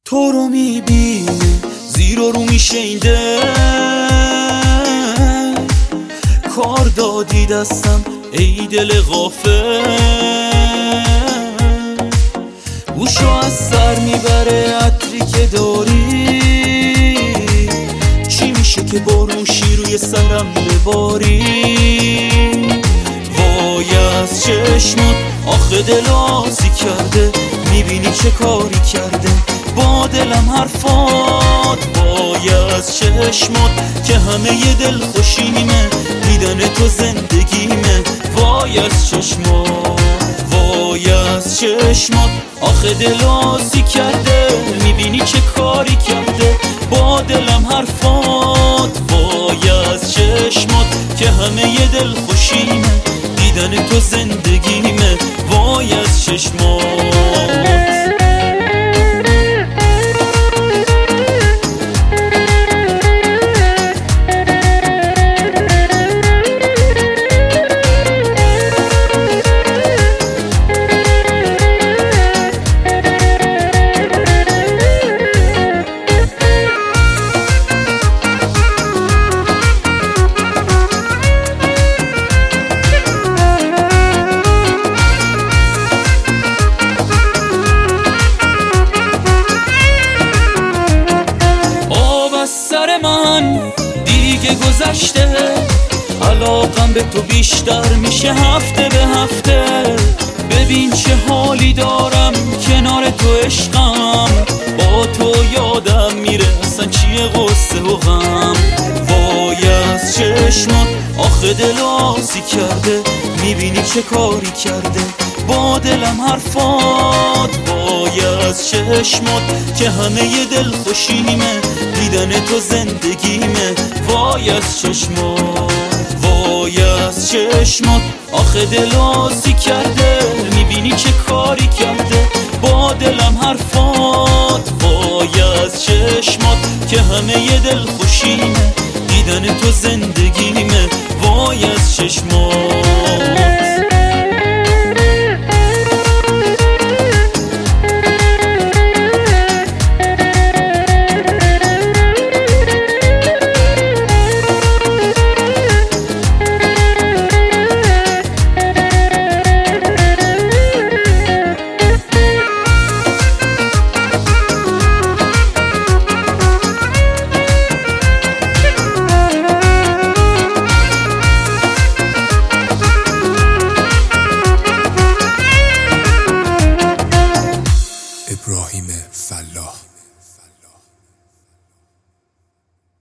تو رو میبینه زیر و رو میشه این دل، کار دادی دستم ای دل غافل، گوشو از سر میبره عطری که داری، چی میشه که بارونشی روی سرم بباری، وای از چشمات آخه دل آزی کرده، میبینی چه کاری کرده با دلم حرفات، وای از چشمات که همه ی دل خوشیمه، دیدن تو زندگیمه، وای از چشمات، وای از چشمات آخه دل آزی کرده، میبینی چه کاری کرده با دلم حرفات، وای از چشمات که همه ی دل خوشیمه، دیدن تو زندگیمه، وای از چشمات. سر من دیگه گذشته، علاقم به تو بیشتر میشه هفته به هفته، ببین چه حالی دارم کنار تو عشقم، با تو یادم میره اصلا چیه غصه و غم، وای از چشمات آخه دل آزی کرده، میبینی چه کاری کرده با دلم حرفات، وای از چشمات که همه ی دل خوشیمه، دیدن تو زندگیمه، وای از چشمات، وای از چشمات آخه دل آزی کرده، میبینی چه کاری کرده با دلم حرفات، وای از چشمات که همه ی دل خوشیمه، دیدن تو زندگیمه، وای از چشمات. ابراهیم فلاح.